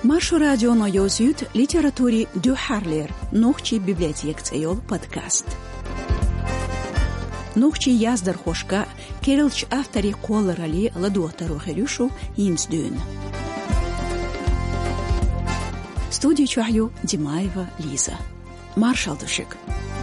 Маршу радионо ёзют литератури дюхарлер, нухчи библиотек цейол подкаст. Нухчи яздар хошка, керилч автори қолырали ладуатару херюшу инсдюн. Студию чухаю Димаева Лиза. Маршал душек.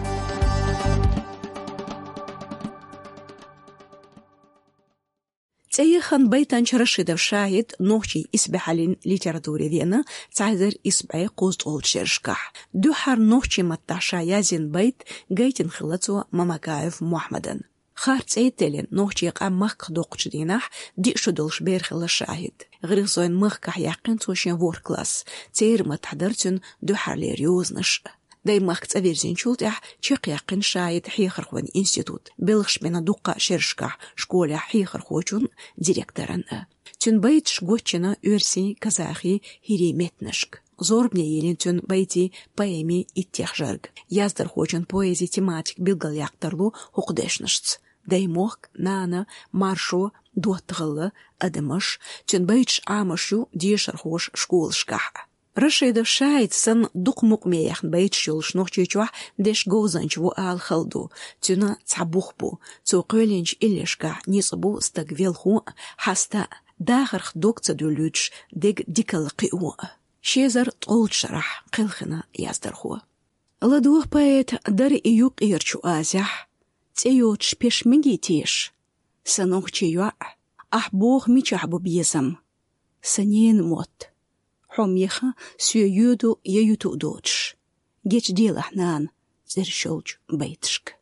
تيخن بيتان شرشيدو شاهد نوحي إسبحالين ليتراتوري دينا تعذر إسبعي قوست أول شرشكح دوحر نوحي متعشا يازين بيت جايتن خلطو ممكايف محمدن خارت ايتلين نوحي يقع مخك دوقش ديناح دي شدولش بيرخل الشاهد غريزوين مخكح يقين توشين وور كلاس تير متحضرتن دوحر ليريوزنش داي مخت أفيرزين شولتح تشيق يقين شايد حيخرخوان إنستيتوت بلغش بنا دوقا شرشكح شكولا حيخرخوچون ديريكتورن تون بيت شغوچنا أرسي كزاخي هيريمتنشك زوربني يلين تون بيتي بايمي اتيخجرگ يازدر خوچن بويزي تيماتيك بلغل يقترلو حقدشنشت داي موخك نانا مارشو دوتغل أدمش تون بيتش عامشو ديشرخوش شكولشكح رشيد شايد سن دوق مقميخن بيت شولش نوحتيچوح ديش غوزنچ و آل خلدو تنا تعبوخبو تو قولينچ إليشكا نيصبو استقفيلخو حستا داخر دوق تدولوچ ديگ ديكال قيو شيزر طول شرح قلخنا يازدرخو لدوخ بايت در إيوق إيرچو آزح تيوچ پیش مگی تيش سنوحتيوع أحبوخ ميچحبو بيزم سنين موت حميخا سيودو ييوتو دوتش جيش ديل احنان زر شولج بيتشك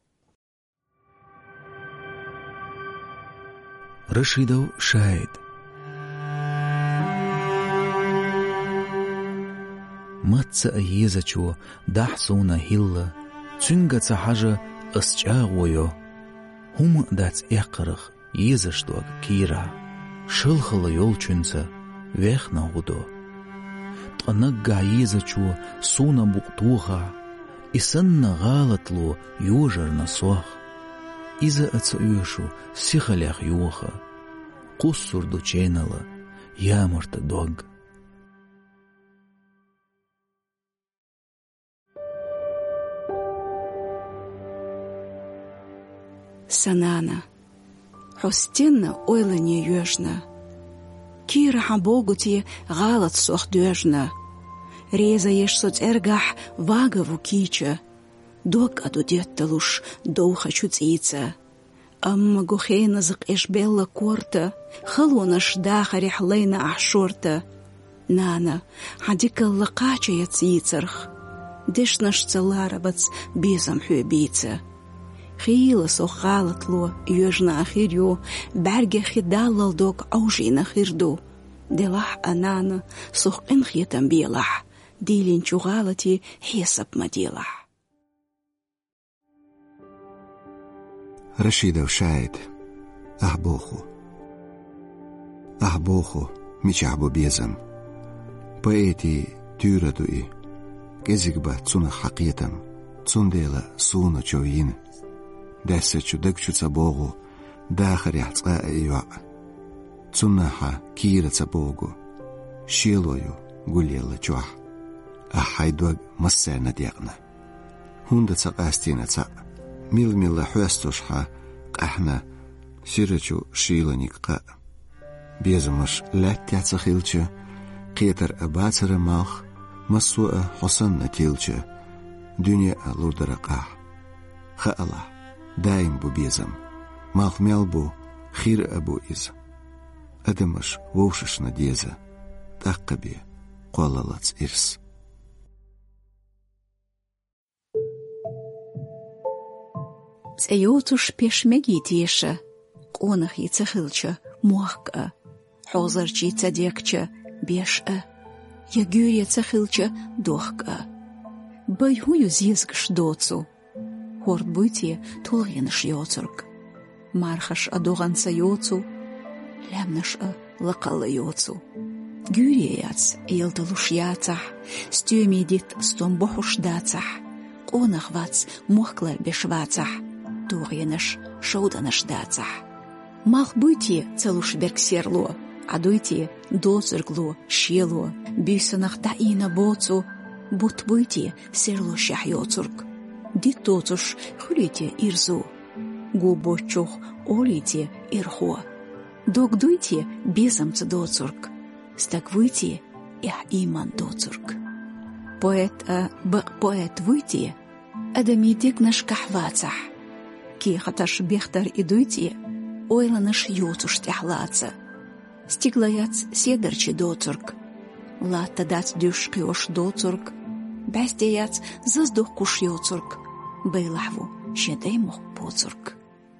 رشيدو شاهد ماتسا ايزاچو دحسونا هيلا تنگا حاجة اسجاغويو هم داتس اقرخ يزاشدوغ كيرا شلخل يولچنسا ويخنا غدو تنقع يزاچو سونا بقطوغا إسنا غالطلو يوجر نصوخ إذا أتسأيوشو سيخاليخ يوخا قصر دو چينالا يامرت دوغ سنانا حستنا أويلاني يوشنا كيرا حبوغوتي غالط سوخ دوجنا ريزا يشسوت ارجح واغا وكيچا دوك ادو ديتلوش دوخا چوتيца أما غوخينا زق إش بيلا كورتا خلونش داخري حلينا أحشورتا نانا حديك اللقاچا يتيцерх ديشنش تلاربتس بيزم حوبيца خيلا سو غالطلو يوجنا أخيريو برگه خدالل دوك أوجينا خيردو دلح أنانا سوخ إنخيتن بيلح ديلين چو غالتي حسب مديلح رشيد وشاهد أحبوخو ميچحبو بيزم بايتي تيردوئي كزيقبا تسونا حقيتم تسون ديلا سونا چوين داسچو دكچو تسابوغو داخر يحتقاء ايوع تسوناحا كيرا تسابوغو شيلويو قوليلا جوح أحايدوغ مسانا ديقنا هوندا تساقاستينا تساق ميل حوستوشحا قحنا سيرچو شيلانيك قاء بيزمش لاتيا تسخيلچا قيتر أباتر ماخ مسوء حسن نتيلچا دنيا لودر قاح خألا دايم بو بيزم ماخ ميلبو خير أبو إز أدمش ووشش نديزة تقبي قولالات إرس سيوتوش بيش مگي تيشا قونخ يتخلچا موخكا حوزرچي تديكچا بيشا يگور يتخلچا دوخكا بايهو يزيزگش دوتسو هورد بويتي تولغينش يوترك مارخش أدوغانسا يوتسو لامنش لقال يوتسو جورياتس يلدلوش ياتح ستيومي ديت ستنبوحوش داتح قونخ واتس موخكلر بشواتح دوغينش شودنش داتح ماخ بويتي تلوش بركسيرلو عدويتي دوزرغلو شيلو بيسنخ دعينا بوتو بوتبويتي سيرلو شحيوترك دي توتش خليتي إرزو غو بوچوخ أوليتي إرخو دوغدويتي بيزمت دوترك ستاكويتي إح إيمان دوترك بويت ويتي أدميتك نشكح واتح كي خطش بيختر إدويتي ойланыш ютуш тяхлаца. Стиглаяц седерчи доцурк. Латта дац дюш киош доцурк. Бәстеяц зыздух куш йоцурк. Байлахву шедей мох поцурк.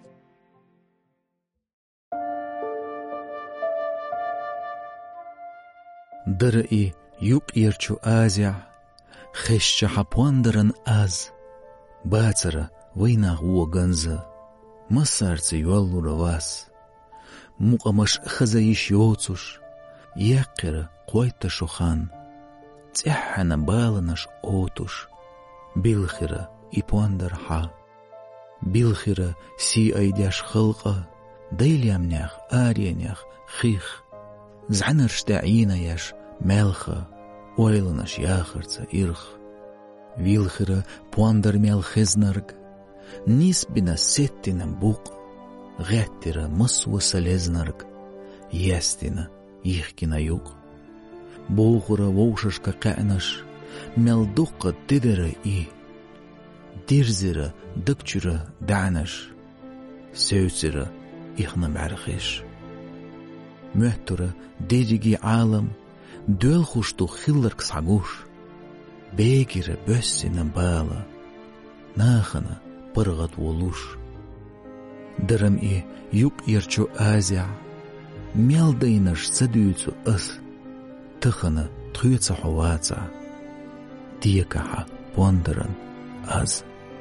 Дыры юп ирчу азя. Хеща хапуандырын аз. Бацара вайнах уоганзы. Масарцы юаллура вас. Муқамаш хазаиш йоцуш. Яққира қойта шухан. Цяхана баланаш отуш. Билхира ипуандар ха. Билхира си айдяш хылqa. Дейлямнях арянях хих. Зعنарштаعина яш мелха. Ойланаш яхарца ирх. Вилхира пуандар мел хезнарг. Нисбина сеттина буқ, ғәттира мұсуы салезнарг, ястина ихкина юқ. Боғыра воушашка қәнаш, мелдуққа дидара и, дирзира дықчыра дәнаш, сөйцира ихна мәрхеш. Мөттіра дедіги алам, дөл хушту хилларк сағуш, бегірі бөссина бала, нахана пырғат волуш. Дырым юп ирчу азя, мелдайнаш садуйцу ыс, тыхана туйца ховаца, диекаха пондырын аз.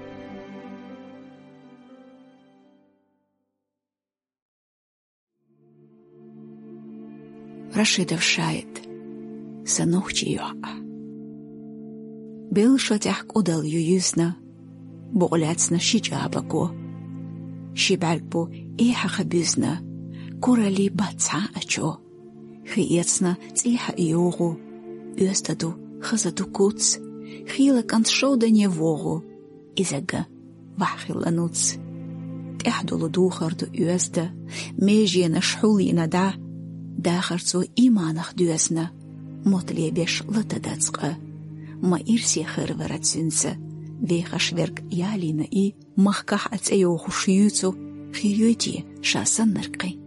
Рашидов шает, санухчи юака. Бил шатяхк удал ююсна, بغلاتنا شجابكو شبالبو إيحا خبيزنا كورالي باتسا أچو خياتنا تيحا إيوغو يستدو خزدو كوتس خيلا كانت شودا نيوغو إزاقا وحخيلا نوتس تحدو لدوخر دو يسدا ميجينا شحولينا داخرتو إيمانخ دوسنا موتلي بيش لتداتسقا ما إرسي خيرورات سنسا Вейхашверг ялина и махках ацею хушьюцу хиюти шасан наркай.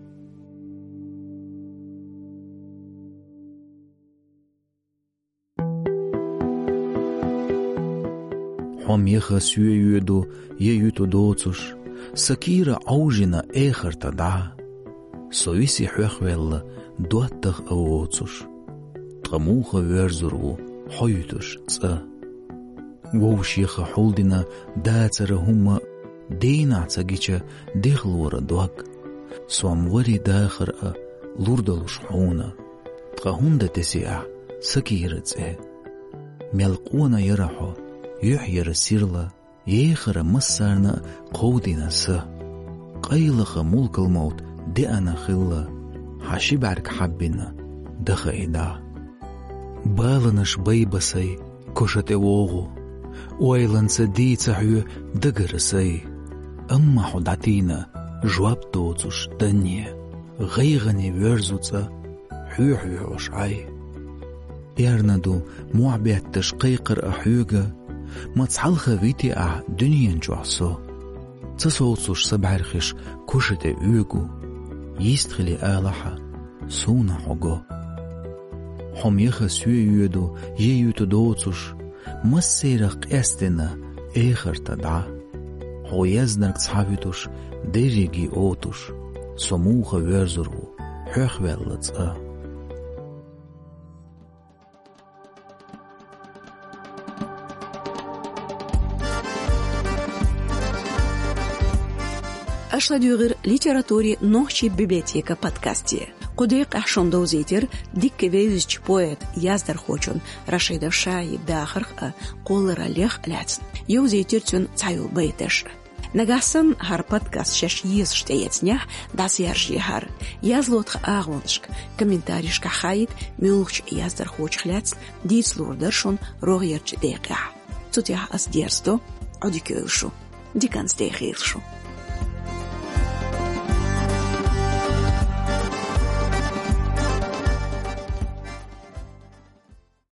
Хомьеха сюеюду еюту доцуш, сакира аужина эхарта да, соиси хвехвелла дуаттах аоцуш, трамуха верзурву хоютуш ца. Воушиха холдина дацара хума дейнаца гича дехлура дуак, суамвари дахара лурдалуш хуна, тхахунда тесиа сакираце. Мелкуна ярахо, юхьяра сирла, ехара массарна қоудина са. Қайлаха мулкал маут деана хилла, хашибарк хаббина даха ида. Баланаш байбасай кошате вогу, ويلنس دي تحيو دقرسي أما حداتينا جواب توتوش دنيا غيغني ويرزوتا حيو وشعي يارندو معبيت تشقيقر أحيوغا ما تصحلخ فيتي دنيا نجوعسو تصوتوش سبعرخش كوشتي اوغو يستخلي آلحا سونا حقو حميخ سويودو ييوتو دوتوش مسيرق استنا اخر تدعى هو يزنرق صحابيتوش ديريجي اوتوش سموخ ويرزرو حيخ ويلتس أشلا ديغر ليتراتوري نوحشي بيبليوتека подкасте. قديق أحشون دوزيتر ديك ويزج بويت يازدر خوچون رشيدов شايب داخرق قول راليخ لاتن يوزيتر تون تايو بيتش. Nagasan har podcast шеш ез штеецнях дас яржихар. Язлот агоншк комментарийшка хайт мюлч яздар хочхляц дислурдершон рогерч деqa. Цутях ас дерсто одикелшу. Диканс дехилшу.